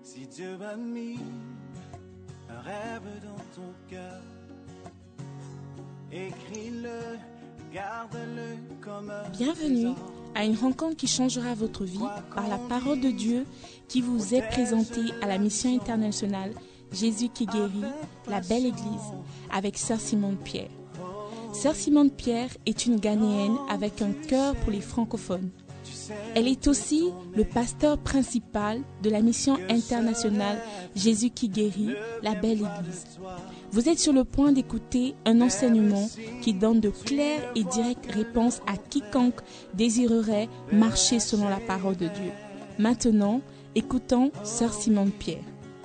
Si Dieu a mis un rêve dans ton cœur, écris-le, garde-le comme un Bienvenue à une rencontre qui changera votre vie par la parole de Dieu qui vous est présentée à la mission internationale Jésus qui guérit, la belle église, avec Sœur Simone Pierre. Sœur Simone Pierre est une Ghanéenne avec un cœur pour les francophones. Elle est aussi le pasteur principal de la mission internationale Jésus qui guérit, la belle église. Vous êtes sur le point d'écouter un enseignement qui donne de claires et directes réponses à quiconque désirerait marcher selon la parole de Dieu. Maintenant, écoutons Sœur Simone Pierre.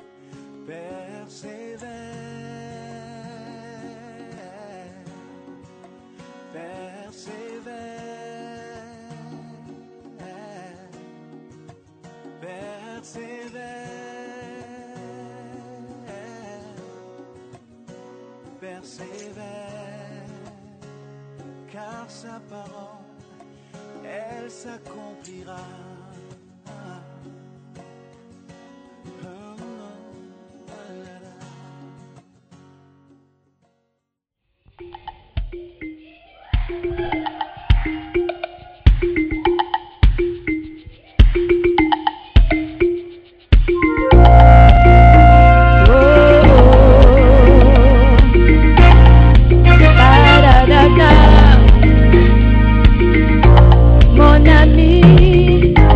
Persévère, car sa parole, elle s'accomplira. Mon ami,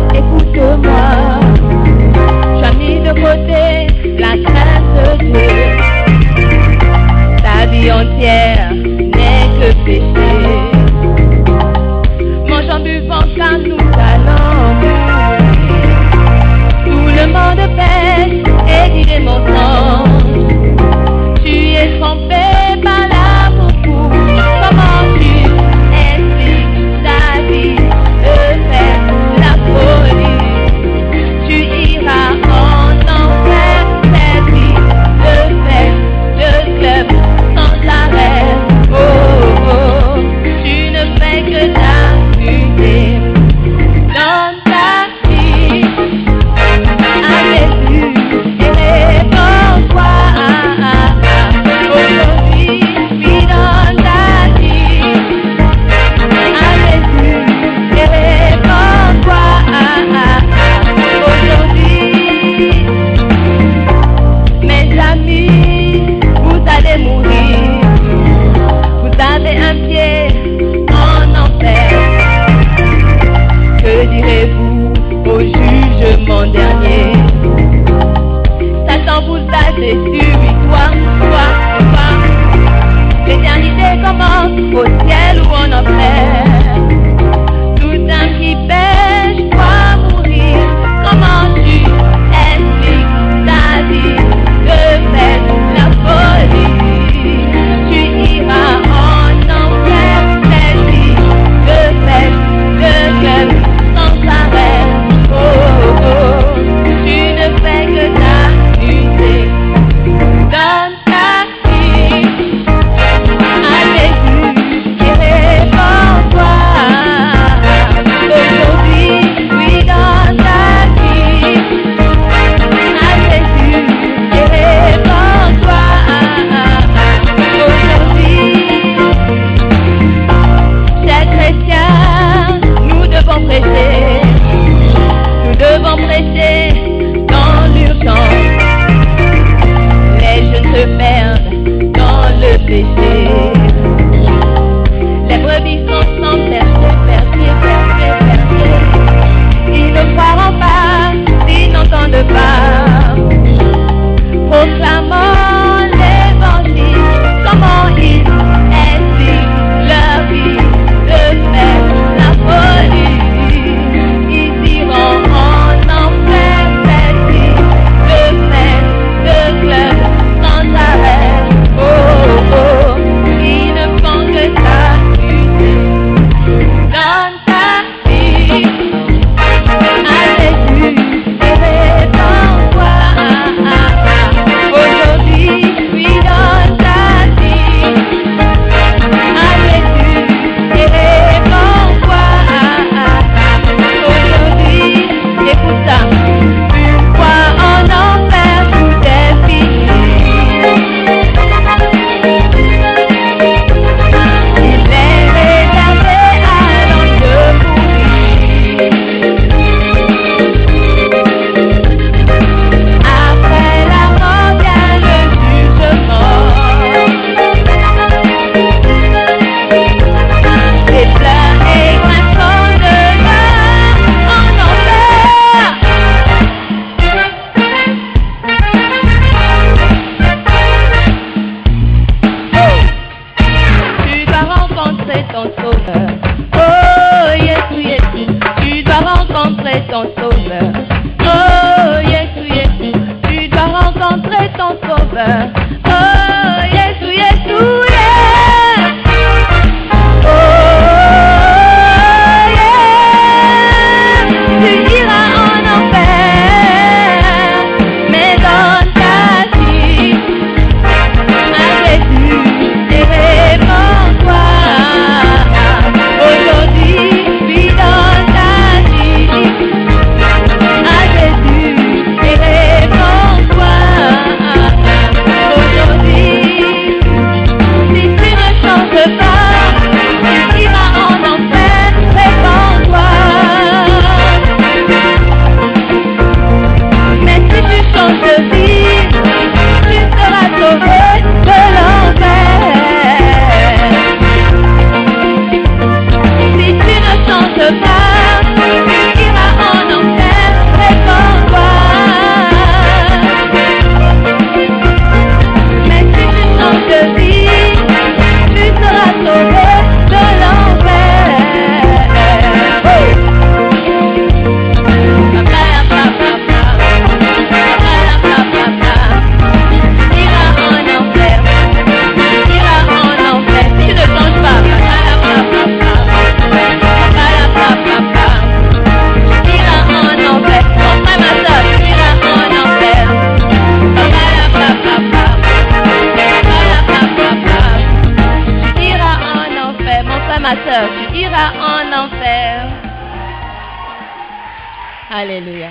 Alléluia.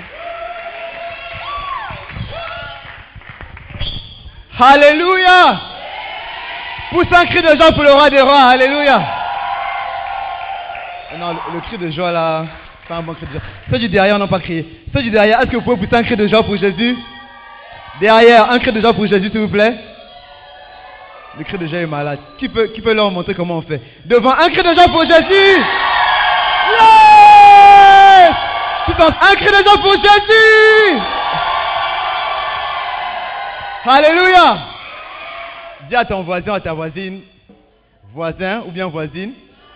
Alléluia. Pousse un cri de joie pour le roi des rois. Alléluia. Non, le cri de joie là, pas un bon cri de joie. Ceux du derrière n'ont pas crié. Ceux du derrière, est-ce que vous pouvez pousser un cri de joie pour Jésus? Derrière, un cri de joie pour Jésus, s'il vous plaît. Le cri de joie est malade. Qui peut leur montrer comment on fait? Devant, un cri de joie pour Jésus. Yes! Un cri de joie pour Jésus. Alléluia. Dis à ton voisin, à ta voisine, voisin ou bien voisine,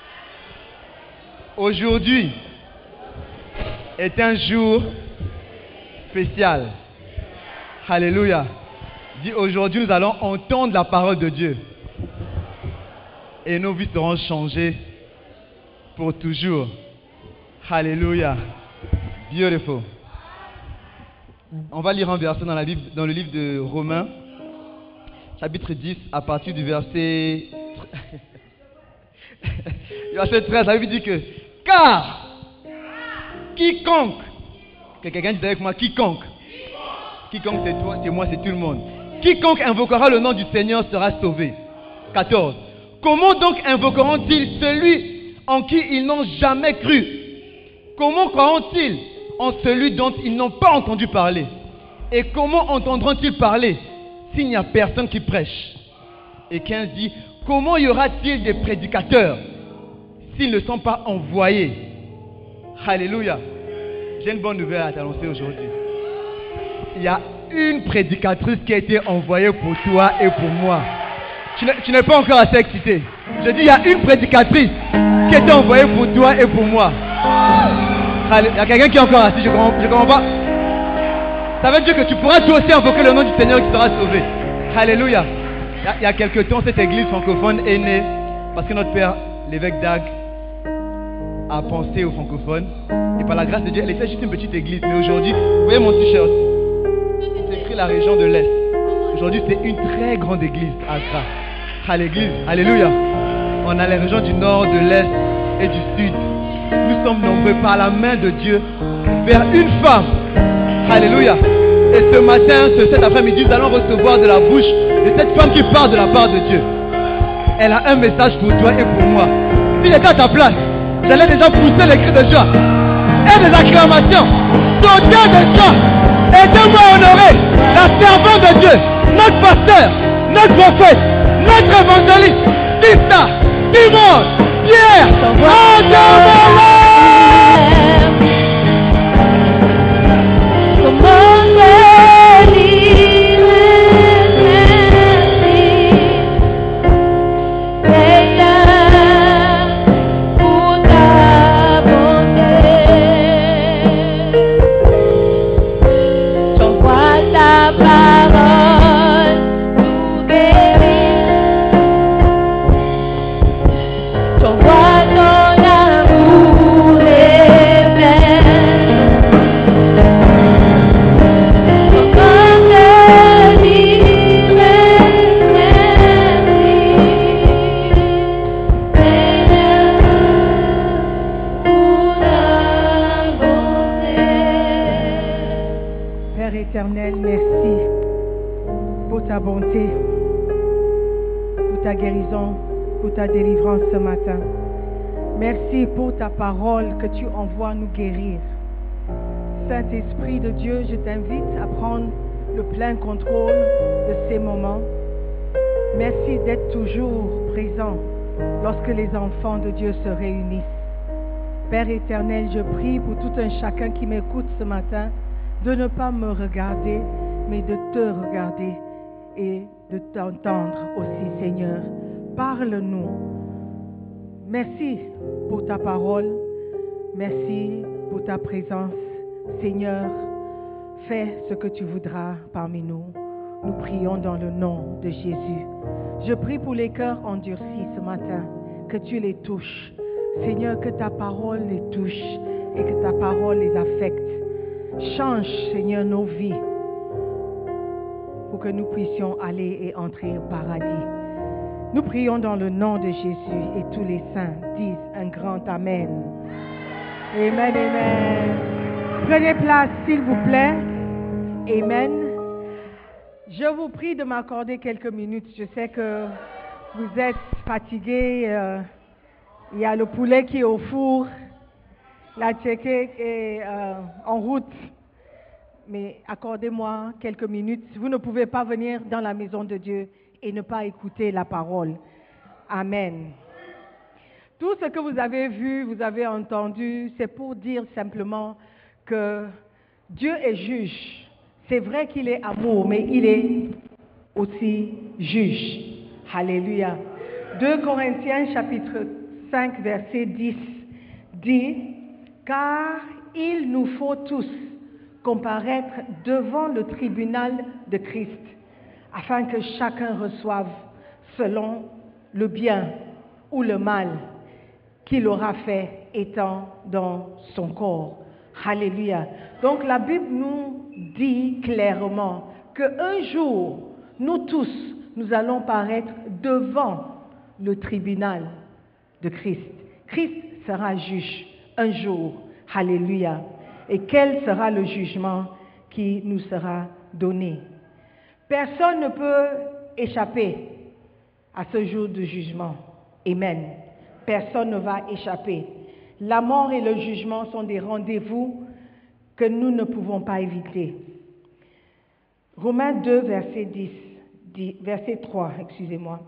aujourd'hui est un jour spécial. Alléluia. Dis, aujourd'hui nous allons entendre la parole de Dieu. Et nos vies seront changées pour toujours. Alléluia. Beautiful. On va lire un verset dans le livre de Romains, chapitre 10, à partir du verset 13. La Bible dit que, car quiconque, que quelqu'un dit avec moi, quiconque c'est toi, c'est moi, c'est tout le monde. Quiconque invoquera le nom du Seigneur sera sauvé. 14. Comment donc invoqueront-ils celui en qui ils n'ont jamais cru? Comment croiront-ils en celui dont ils n'ont pas entendu parler? Et comment entendront-ils parler s'il n'y a personne qui prêche? Et 15 dit, comment y aura-t-il des prédicateurs s'ils ne sont pas envoyés? Alléluia. J'ai une bonne nouvelle à t'annoncer aujourd'hui. Il y a une prédicatrice qui a été envoyée pour toi et pour moi. Tu n'es pas encore assez excité. Je dis, il y a une prédicatrice qui a été envoyée pour toi et pour moi. Il y a quelqu'un qui est encore assis, je comprends pas. Ça veut dire que tu pourras toi aussi invoquer le nom du Seigneur qui sera sauvé. Alléluia. Il y a quelque temps, cette église francophone est née parce que notre père, l'évêque Dag, a pensé aux francophones. Et par la grâce de Dieu, elle était juste une petite église. Mais aujourd'hui, vous voyez mon t-shirt, c'est écrit la région de l'Est. Aujourd'hui, c'est une très grande église à Accra. À l'église, alléluia. On a les régions du nord, de l'Est et du Sud. Nous sommes nombreux par la main de Dieu vers une femme. Alléluia. Et ce matin, cet après-midi, nous allons recevoir de la bouche de cette femme qui parle de la part de Dieu. Elle a un message pour toi et pour moi. Si j'étais à ta place, j'allais déjà pousser les cris de joie et des acclamations. Sauter de joie. Aidez-moi à honorer la servante de Dieu, notre pasteur, notre prophète, notre évangéliste, Tista, Simon, Pierre, Éternel, merci pour ta bonté, pour ta guérison, pour ta délivrance ce matin. Merci pour ta parole que tu envoies nous guérir. Saint-Esprit de Dieu, je t'invite à prendre le plein contrôle de ces moments. Merci d'être toujours présent lorsque les enfants de Dieu se réunissent. Père éternel, je prie pour tout un chacun qui m'écoute ce matin, de ne pas me regarder, mais de te regarder et de t'entendre aussi, Seigneur. Parle-nous. Merci pour ta parole. Merci pour ta présence. Seigneur, fais ce que tu voudras parmi nous. Nous prions dans le nom de Jésus. Je prie pour les cœurs endurcis ce matin, que tu les touches. Seigneur, que ta parole les touche et que ta parole les affecte. Change, Seigneur, nos vies pour que nous puissions aller et entrer au paradis. Nous prions dans le nom de Jésus et tous les saints disent un grand Amen. Amen, Amen. Prenez place, s'il vous plaît. Amen. Je vous prie de m'accorder quelques minutes. Je sais que vous êtes fatigués. Il y a le poulet qui est au four. La tchéké est en route. Mais accordez-moi quelques minutes. Vous ne pouvez pas venir dans la maison de Dieu et ne pas écouter la parole. Amen. Tout ce que vous avez vu, vous avez entendu, c'est pour dire simplement que Dieu est juge. C'est vrai qu'il est amour, mais il est aussi juge. Alléluia. 2 Corinthiens chapitre 5 verset 10 dit « Car il nous faut tous comparaître devant le tribunal de Christ, afin que chacun reçoive selon le bien ou le mal qu'il aura fait étant dans son corps. » Alléluia. Donc la Bible nous dit clairement qu'un jour, nous tous, nous allons paraître devant le tribunal de Christ. Christ sera juge un jour. Alléluia. Et quel sera le jugement qui nous sera donné? Personne ne peut échapper à ce jour de jugement. Amen. Personne ne va échapper. La mort et le jugement sont des rendez-vous que nous ne pouvons pas éviter. Romains 2, verset 3, excusez-moi.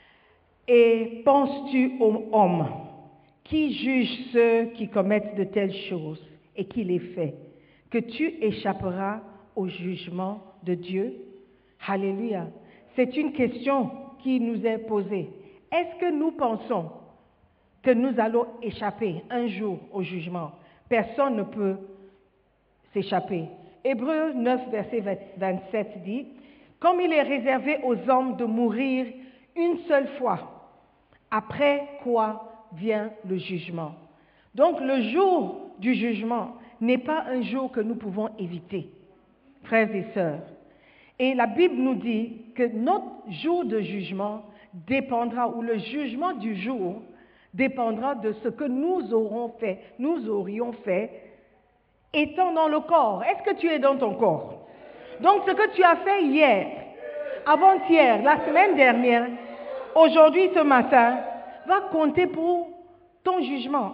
Et penses-tu aux hommes qui jugent ceux qui commettent de telles choses et qui les fait, que tu échapperas au jugement de Dieu? Alléluia. C'est une question qui nous est posée. Est-ce que nous pensons que nous allons échapper un jour au jugement? Personne ne peut s'échapper. Hébreux 9, verset 27 dit « Comme il est réservé aux hommes de mourir une seule fois, après quoi vient le jugement. » Donc le jour du jugement n'est pas un jour que nous pouvons éviter, frères et sœurs. Et la Bible nous dit que notre jour de jugement dépendra, ou le jugement du jour dépendra de ce que nous aurions fait étant dans le corps. Est-ce que tu es dans ton corps? Donc ce que tu as fait hier, avant-hier, la semaine dernière, aujourd'hui, ce matin, va compter pour ton jugement.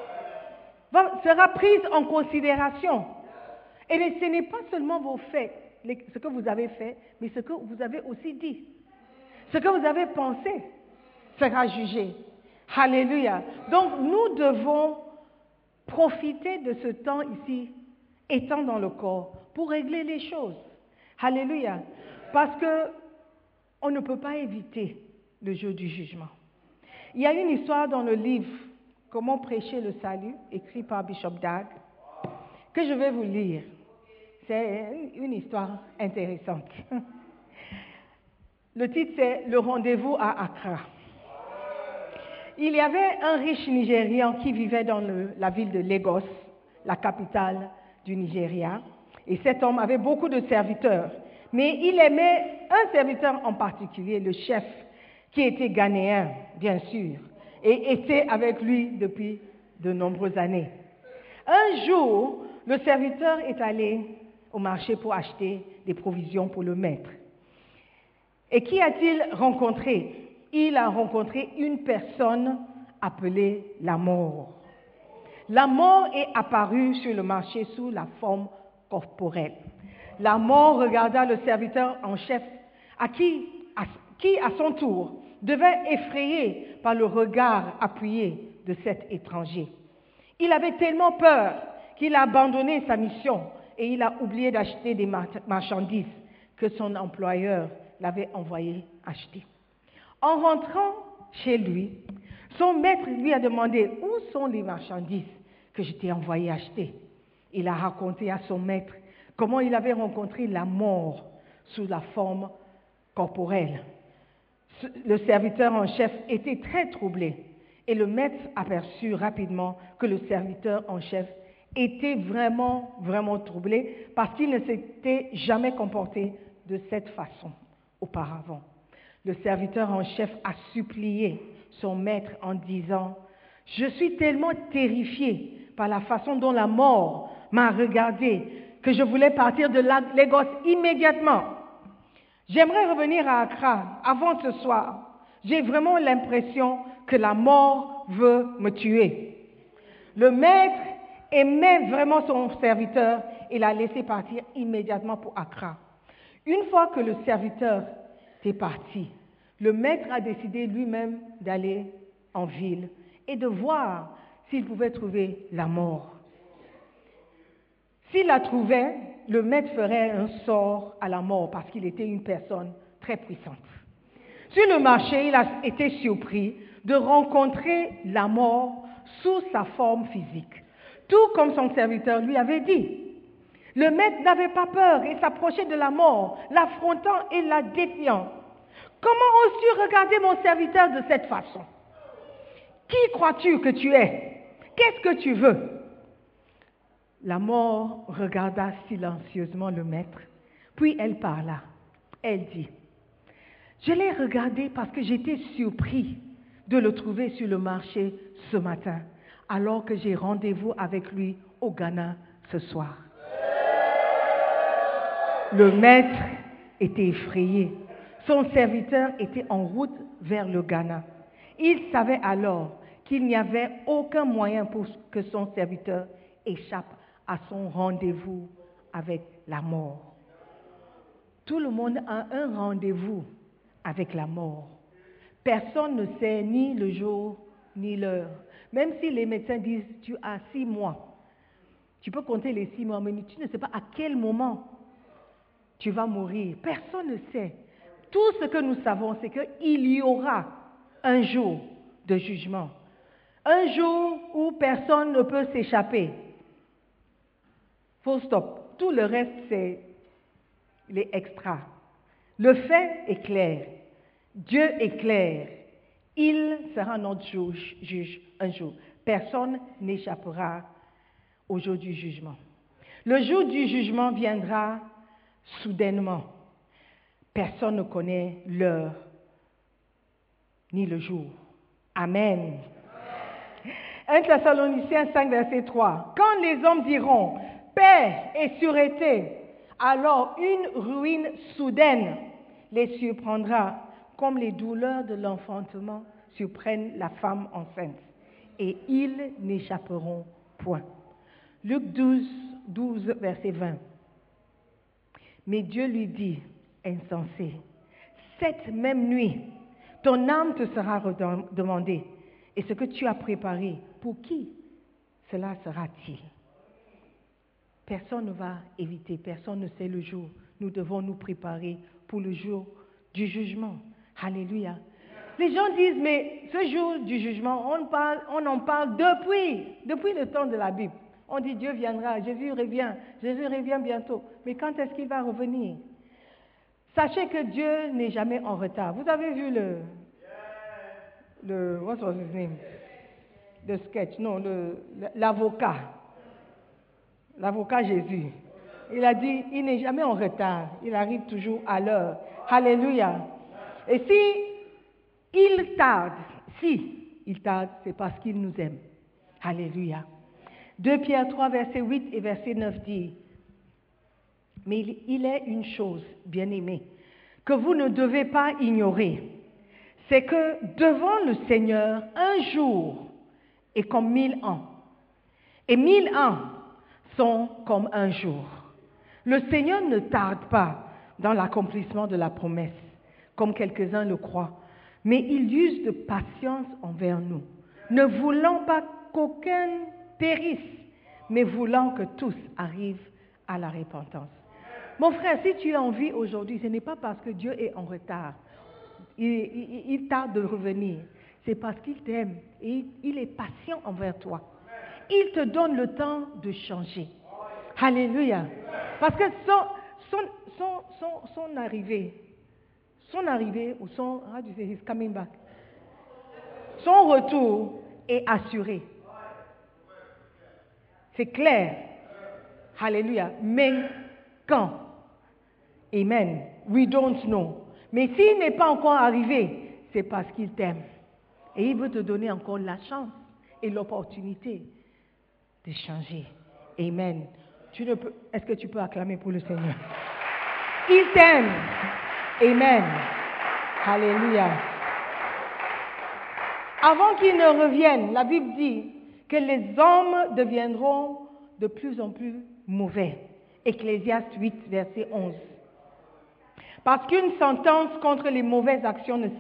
Sera prise en considération. Et ce n'est pas seulement vos faits, ce que vous avez fait, mais ce que vous avez aussi dit. Ce que vous avez pensé sera jugé. Alléluia. Donc nous devons profiter de ce temps ici, étant dans le corps, pour régler les choses. Alléluia. Parce que on ne peut pas éviter le jour du jugement. Il y a une histoire dans le livre « Comment prêcher le salut » écrit par Bishop Dag, que je vais vous lire. C'est une histoire intéressante. Le titre c'est « Le rendez-vous à Accra ». Il y avait un riche Nigérian qui vivait dans la ville de Lagos, la capitale du Nigeria. Et cet homme avait beaucoup de serviteurs. Mais il aimait un serviteur en particulier, le chef, qui était ghanéen, bien sûr, et était avec lui depuis de nombreuses années. Un jour, le serviteur est allé au marché pour acheter des provisions pour le maître. Et qui a-t-il rencontré? Il a rencontré une personne appelée la mort. La mort est apparue sur le marché sous la forme corporelle. La mort regarda le serviteur en chef, qui à son tour devint effrayé par le regard appuyé de cet étranger. Il avait tellement peur qu'il a abandonné sa mission et il a oublié d'acheter des marchandises que son employeur l'avait envoyé acheter. En rentrant chez lui, son maître lui a demandé « Où sont les marchandises que je t'ai envoyé acheter ?» Il a raconté à son maître comment il avait rencontré la mort sous la forme corporelle. Le serviteur en chef était très troublé et le maître aperçut rapidement que le serviteur en chef était vraiment, vraiment troublé parce qu'il ne s'était jamais comporté de cette façon auparavant. Le serviteur en chef a supplié son maître en disant « Je suis tellement terrifié par la façon dont la mort m'a regardé que je voulais partir de Lagos immédiatement. J'aimerais revenir à Accra avant ce soir. J'ai vraiment l'impression que la mort veut me tuer. Le maître aimait vraiment son serviteur et l'a laissé partir immédiatement pour Accra. Une fois que le serviteur est parti, le maître a décidé lui-même d'aller en ville et de voir s'il pouvait trouver la mort. S'il la trouvait, le maître ferait un sort à la mort parce qu'il était une personne très puissante. Sur le marché, il a été surpris de rencontrer la mort sous sa forme physique, tout comme son serviteur lui avait dit. Le maître n'avait pas peur et s'approchait de la mort, l'affrontant et la défiant. Comment oses-tu regarder mon serviteur de cette façon? Qui crois-tu que tu es? Qu'est-ce que tu veux? La mort regarda silencieusement le maître, puis elle parla. Elle dit, « Je l'ai regardé parce que j'étais surpris de le trouver sur le marché ce matin, alors que j'ai rendez-vous avec lui au Ghana ce soir. » Le maître était effrayé. Son serviteur était en route vers le Ghana. Il savait alors qu'il n'y avait aucun moyen pour que son serviteur échappe à son rendez-vous avec la mort. Tout le monde a un rendez-vous avec la mort. Personne ne sait ni le jour ni l'heure. Même si les médecins disent tu as 6 mois, tu peux compter les 6 mois, mais tu ne sais pas à quel moment tu vas mourir. Personne ne sait. Tout ce que nous savons, c'est qu'il y aura un jour de jugement. Un jour où personne ne peut s'échapper. Full stop. Tout le reste, c'est les extras. Le fait est clair. Dieu est clair. Il sera notre juge un jour. Personne n'échappera au jour du jugement. Le jour du jugement viendra soudainement. Personne ne connaît l'heure ni le jour. Amen. 1 Thessaloniciens 5, verset 3. Quand les hommes diront paix et sûreté, alors une ruine soudaine les surprendra, comme les douleurs de l'enfantement surprennent la femme enceinte, et ils n'échapperont point. Luc 12, verset 20. Mais Dieu lui dit, insensé, cette même nuit, ton âme te sera demandée, et ce que tu as préparé, pour qui cela sera-t-il? Personne ne va éviter, personne ne sait le jour. Nous devons nous préparer pour le jour du jugement. Alléluia. Les gens disent, mais ce jour du jugement, on en parle depuis le temps de la Bible. On dit Dieu viendra, Jésus revient bientôt. Mais quand est-ce qu'il va revenir? Sachez que Dieu n'est jamais en retard. Vous avez vu what's his name? Le sketch, non, l'avocat. L'avocat Jésus. Il a dit, il n'est jamais en retard. Il arrive toujours à l'heure. Alléluia. Et si il tarde, c'est parce qu'il nous aime. Alléluia. 2 Pierre 3, verset 8 et verset 9 dit, mais il est une chose, bien-aimée, que vous ne devez pas ignorer, c'est que devant le Seigneur, un jour est comme 1000 ans, et 1000 ans sont comme un jour. Le Seigneur ne tarde pas dans l'accomplissement de la promesse, comme quelques-uns le croient, mais il use de patience envers nous, ne voulant pas qu'aucun périsse, mais voulant que tous arrivent à la repentance. Mon frère, si tu es en vie aujourd'hui, ce n'est pas parce que Dieu est en retard, il tarde de revenir, c'est parce qu'il t'aime et il est patient envers toi. Il te donne le temps de changer. Alléluia. Parce que son arrivée, ou he's coming back, son retour est assuré. C'est clair. Alléluia. Mais quand? Amen. We don't know. Mais s'il n'est pas encore arrivé, c'est parce qu'il t'aime. Et il veut te donner encore la chance et l'opportunité de changer. Amen. Est-ce que tu peux acclamer pour le Seigneur? Il t'aime. Amen. Alléluia. Avant qu'il ne revienne, la Bible dit que les hommes deviendront de plus en plus mauvais. Ecclésiaste 8, verset 11. Parce qu'une sentence contre les mauvaises actions ne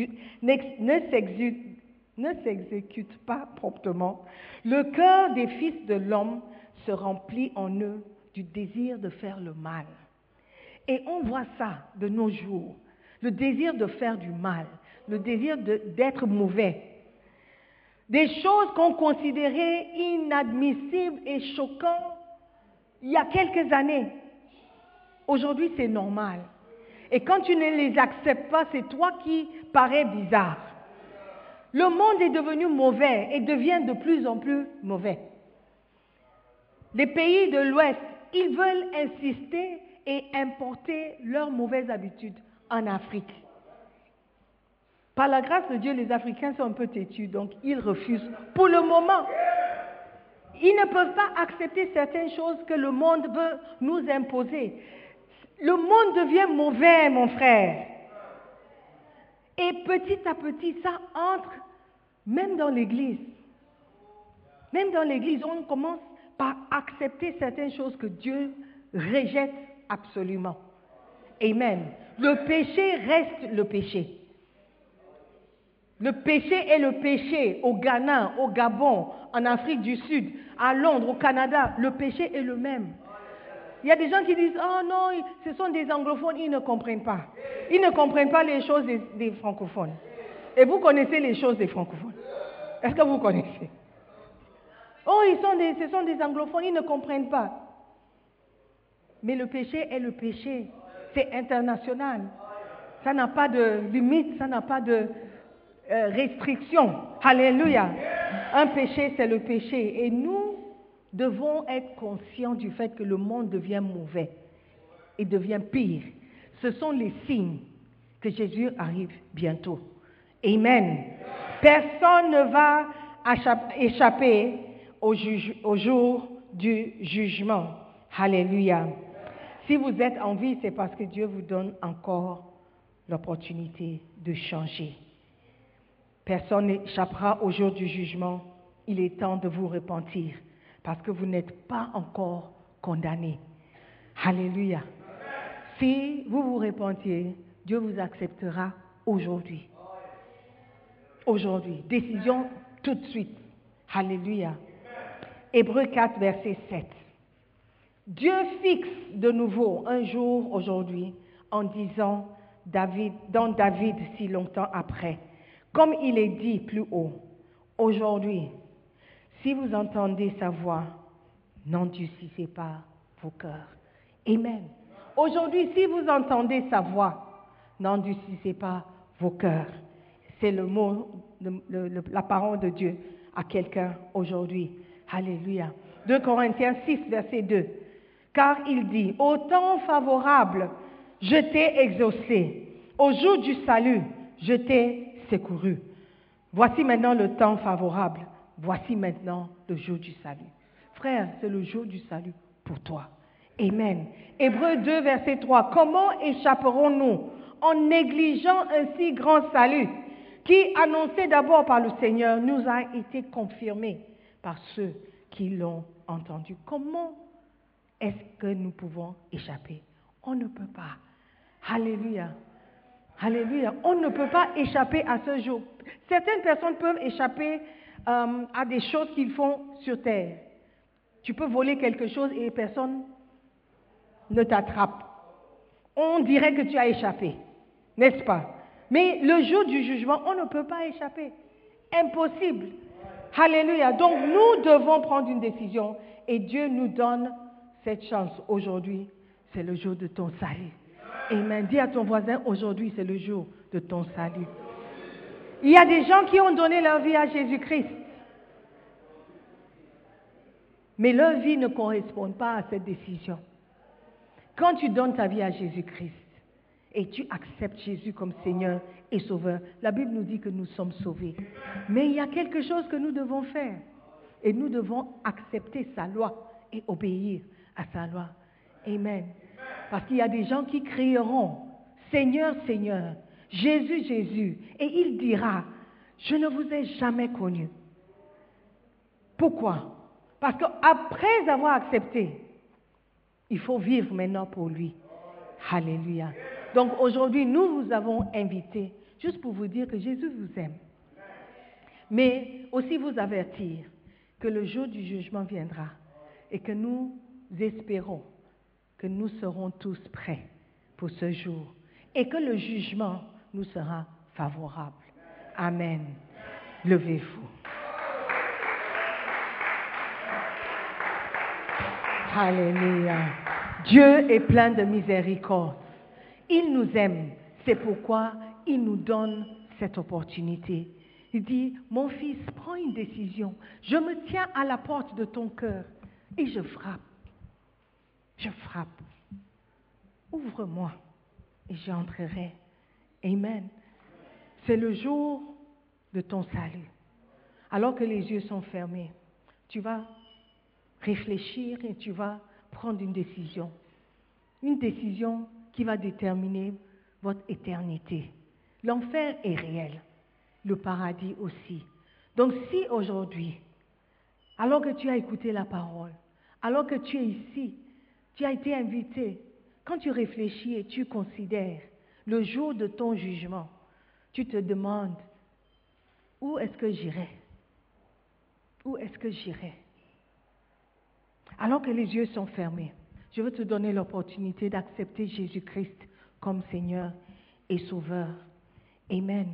s'exécute pas promptement, le cœur des fils de l'homme se remplit en eux du désir de faire le mal. Et on voit ça de nos jours, le désir de faire du mal, le désir d'être mauvais. Des choses qu'on considérait inadmissibles et choquantes il y a quelques années. Aujourd'hui, c'est normal. Et quand tu ne les acceptes pas, c'est toi qui parais bizarre. Le monde est devenu mauvais et devient de plus en plus mauvais. Les pays de l'Ouest, ils veulent insister et importer leurs mauvaises habitudes en Afrique. Par la grâce de Dieu, les Africains sont un peu têtus, donc ils refusent pour le moment. Ils ne peuvent pas accepter certaines choses que le monde veut nous imposer. Le monde devient mauvais, mon frère. Et petit à petit, ça entre même dans l'Église. Même dans l'Église, on commence par accepter certaines choses que Dieu rejette absolument. Amen. Le péché reste le péché. Le péché est le péché au Ghana, au Gabon, en Afrique du Sud, à Londres, au Canada. Le péché est le même. Il y a des gens qui disent « Oh non, ce sont des anglophones, ils ne comprennent pas. Ils ne comprennent pas les choses des francophones. » Et vous connaissez les choses des francophones. Est-ce que vous connaissez? Oh, ce sont des anglophones, ils ne comprennent pas. Mais le péché est le péché. C'est international. Ça n'a pas de limite, ça n'a pas de restriction. Alléluia. Un péché, c'est le péché. Et nous devons être conscients du fait que le monde devient mauvais et devient pire. Ce sont les signes que Jésus arrive bientôt. Amen. Personne ne va échapper au jour du jugement. Alléluia. Si vous êtes en vie, c'est parce que Dieu vous donne encore l'opportunité de changer. Personne n'échappera au jour du jugement. Il est temps de vous repentir parce que vous n'êtes pas encore condamnés. Alléluia. Si vous vous repentiez, Dieu vous acceptera aujourd'hui. Aujourd'hui. Décision tout de suite. Alléluia. Hébreux 4, verset 7. Dieu fixe de nouveau un jour aujourd'hui en disant dans David si longtemps après, comme il est dit plus haut, aujourd'hui, si vous entendez sa voix, n'endurcissez pas vos cœurs. Amen. Aujourd'hui, si vous entendez sa voix, n'endurcissez pas vos cœurs. C'est le mot, la parole de Dieu à quelqu'un aujourd'hui. Alléluia. 2 Corinthiens 6, verset 2. Car il dit, au temps favorable, je t'ai exaucé. Au jour du salut, je t'ai secouru. Voici maintenant le temps favorable. Voici maintenant le jour du salut. Frère, c'est le jour du salut pour toi. Amen. Hébreux 2, verset 3. Comment échapperons-nous en négligeant un si grand salut qui, annoncé d'abord par le Seigneur, nous a été confirmé par ceux qui l'ont entendu? Comment est-ce que nous pouvons échapper? On ne peut pas. Alléluia. Alléluia. On ne peut pas échapper à ce jour. Certaines personnes peuvent échapper à des choses qu'ils font sur terre. Tu peux voler quelque chose et personne ne t'attrape. On dirait que tu as échappé, n'est-ce pas? Mais le jour du jugement, on ne peut pas échapper. Impossible. Alléluia. Donc nous devons prendre une décision et Dieu nous donne cette chance. Aujourd'hui, c'est le jour de ton salut. Amen. Dis à ton voisin, aujourd'hui, c'est le jour de ton salut. Il y a des gens qui ont donné leur vie à Jésus-Christ. Mais leur vie ne correspond pas à cette décision. Quand tu donnes ta vie à Jésus-Christ et tu acceptes Jésus comme Seigneur et Sauveur, la Bible nous dit que nous sommes sauvés. Mais il y a quelque chose que nous devons faire. Et nous devons accepter sa loi et obéir à sa loi. Amen. Parce qu'il y a des gens qui crieront, Seigneur, Seigneur, Jésus, Jésus, et il dira, je ne vous ai jamais connu. Pourquoi? Parce qu'après avoir accepté, il faut vivre maintenant pour lui. Alléluia. Donc aujourd'hui, nous vous avons invités juste pour vous dire que Jésus vous aime. Mais aussi vous avertir que le jour du jugement viendra et que nous espérons que nous serons tous prêts pour ce jour et que le jugement nous sera favorable. Amen. Levez-vous. Alléluia. Dieu est plein de miséricorde. Il nous aime. C'est pourquoi il nous donne cette opportunité. Il dit, mon fils, prends une décision. Je me tiens à la porte de ton cœur et je frappe. Je frappe. Ouvre-moi et j'entrerai. Amen. C'est le jour de ton salut. Alors que les yeux sont fermés, tu vas réfléchir et tu vas prendre une décision. Une décision qui va déterminer votre éternité. L'enfer est réel, le paradis aussi. Donc si aujourd'hui, alors que tu as écouté la parole, alors que tu es ici, tu as été invité, quand tu réfléchis et tu considères le jour de ton jugement, tu te demandes, où est-ce que j'irai? Où est-ce que j'irai? Alors que les yeux sont fermés, je veux te donner l'opportunité d'accepter Jésus-Christ comme Seigneur et Sauveur. Amen.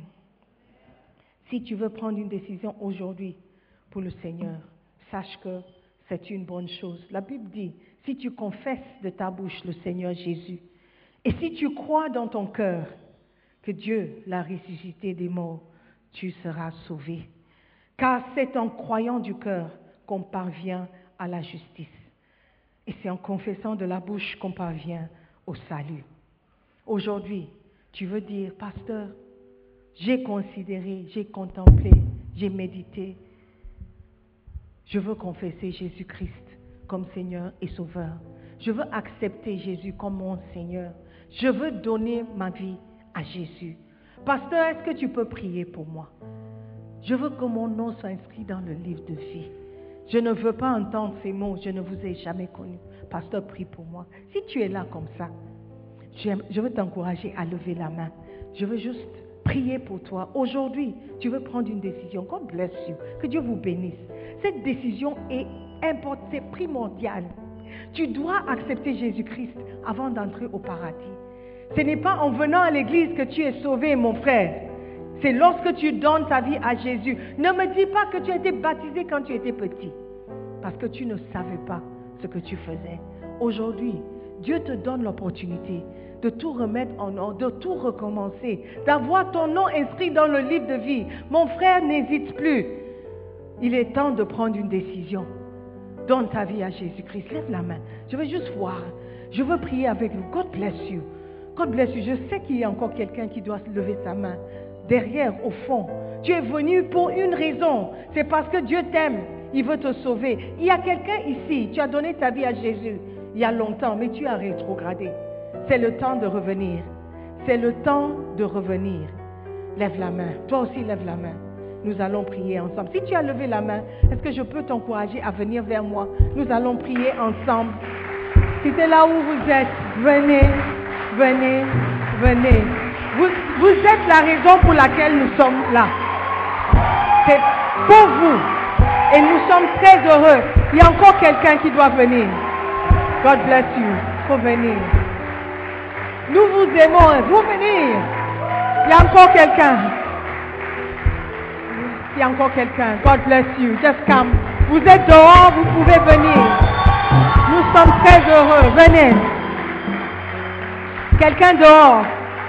Si tu veux prendre une décision aujourd'hui pour le Seigneur, sache que c'est une bonne chose. La Bible dit, si tu confesses de ta bouche le Seigneur Jésus, et si tu crois dans ton cœur que Dieu l'a ressuscité des morts, tu seras sauvé. Car c'est en croyant du cœur qu'on parvient à la justice. Et c'est en confessant de la bouche qu'on parvient au salut. Aujourd'hui, tu veux dire, pasteur, j'ai considéré, j'ai contemplé, j'ai médité. Je veux confesser Jésus-Christ comme Seigneur et Sauveur. Je veux accepter Jésus comme mon Seigneur. Je veux donner ma vie à Jésus. Pasteur, est-ce que tu peux prier pour moi? Je veux que mon nom soit inscrit dans le livre de vie. Je ne veux pas entendre ces mots, je ne vous ai jamais connu. Pasteur, prie pour moi. Si tu es là comme ça, je veux t'encourager à lever la main. Je veux juste prier pour toi. Aujourd'hui, tu veux prendre une décision. God bless you. Que Dieu vous bénisse. Cette décision est importante, c'est primordial. Tu dois accepter Jésus-Christ avant d'entrer au paradis. Ce n'est pas en venant à l'église que tu es sauvé, mon frère. C'est lorsque tu donnes ta vie à Jésus. Ne me dis pas que tu as été baptisé quand tu étais petit. Parce que tu ne savais pas ce que tu faisais. Aujourd'hui, Dieu te donne l'opportunité de tout remettre en ordre, de tout recommencer, d'avoir ton nom inscrit dans le livre de vie. Mon frère, n'hésite plus. Il est temps de prendre une décision. Donne ta vie à Jésus-Christ. Lève la main. Je veux juste voir. Je veux prier avec vous. God bless you. God bless you. Je sais qu'il y a encore quelqu'un qui doit lever sa main. Derrière, au fond. Tu es venu pour une raison. C'est parce que Dieu t'aime. Il veut te sauver. Il y a quelqu'un ici. Tu as donné ta vie à Jésus il y a longtemps, mais tu as rétrogradé. C'est le temps de revenir. C'est le temps de revenir. Lève la main. Toi aussi, lève la main. Nous allons prier ensemble. Si tu as levé la main, est-ce que je peux t'encourager à venir vers moi? Nous allons prier ensemble. Si c'est là où vous êtes, venez, venez, venez. Vous êtes la raison pour laquelle nous sommes là. C'est pour vous. Et nous sommes très heureux. Il y a encore quelqu'un qui doit venir. God bless you. Il faut venir. Nous vous aimons. Vous venir. Il y a encore quelqu'un. Il y a encore quelqu'un. God bless you. Just come. Vous êtes dehors, vous pouvez venir. Nous sommes très heureux. Venez. Quelqu'un dehors.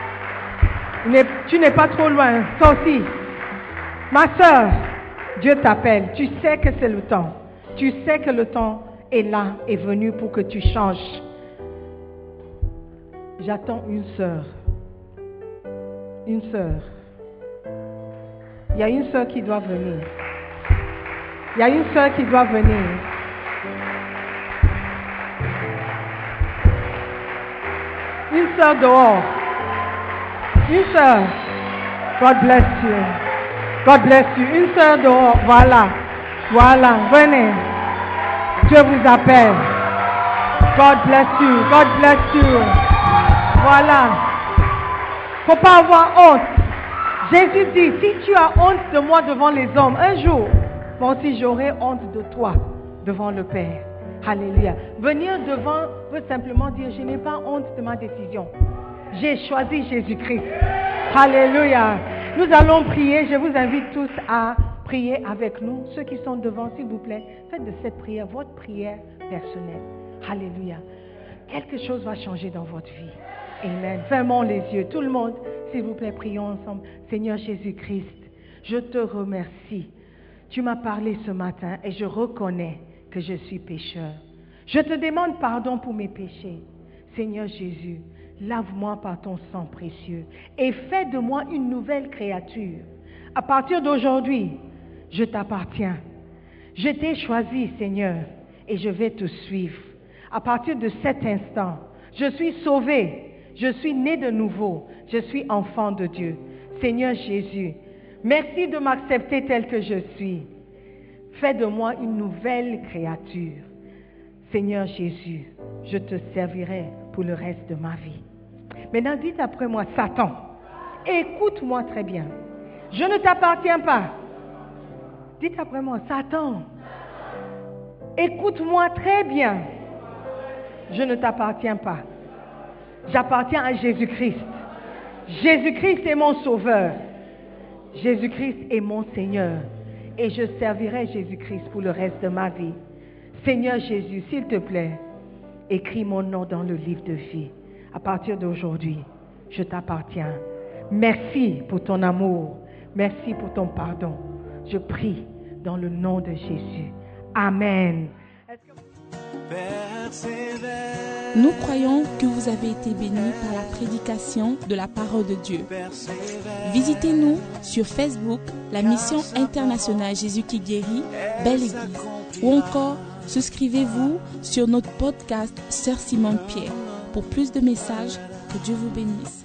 Tu n'es pas trop loin. Toi aussi. Ma soeur, Dieu t'appelle. Tu sais que c'est le temps. Tu sais que le temps est là, est venu pour que tu changes. J'attends une sœur. Une sœur. Il y a une sœur qui doit venir. Il y a une sœur qui doit venir. une sœur dehors. Une sœur. God bless you. God bless you. Une sœur dehors. Voilà. Voilà. Venez. Dieu vous appelle. God bless you. God bless you. Voilà. Faut pas avoir honte. Jésus dit, si tu as honte de moi devant les hommes, un jour, moi aussi j'aurai honte de toi devant le Père. Alléluia. Venir devant veut simplement dire, je n'ai pas honte de ma décision. J'ai choisi Jésus-Christ. Alléluia. Nous allons prier. Je vous invite tous à prier avec nous. Ceux qui sont devant, s'il vous plaît, faites de cette prière votre prière personnelle. Alléluia. Quelque chose va changer dans votre vie. Amen. Fermons les yeux. Tout le monde, s'il vous plaît, prions ensemble. Seigneur Jésus-Christ, je te remercie. Tu m'as parlé ce matin et je reconnais que je suis pécheur. Je te demande pardon pour mes péchés. Seigneur Jésus, lave-moi par ton sang précieux et fais de moi une nouvelle créature. À partir d'aujourd'hui, je t'appartiens. Je t'ai choisi, Seigneur, et je vais te suivre. À partir de cet instant, je suis sauvé. Je suis né de nouveau. Je suis enfant de Dieu. Seigneur Jésus, merci de m'accepter tel que je suis. Fais de moi une nouvelle créature. Seigneur Jésus, je te servirai pour le reste de ma vie. Maintenant, dites après moi, Satan, écoute-moi très bien. Je ne t'appartiens pas. Dites après moi, Satan, écoute-moi très bien. Je ne t'appartiens pas. J'appartiens à Jésus-Christ. Jésus-Christ est mon sauveur. Jésus-Christ est mon Seigneur. Et je servirai Jésus-Christ pour le reste de ma vie. Seigneur Jésus, s'il te plaît, écris mon nom dans le livre de vie. À partir d'aujourd'hui, je t'appartiens. Merci pour ton amour. Merci pour ton pardon. Je prie dans le nom de Jésus. Amen. Nous croyons que vous avez été bénis par la prédication de la parole de Dieu. Visitez-nous sur Facebook, la mission internationale Jésus qui guérit, Belle Église. Ou encore, souscrivez-vous sur notre podcast Sœur Simone Pierre. Pour plus de messages, que Dieu vous bénisse.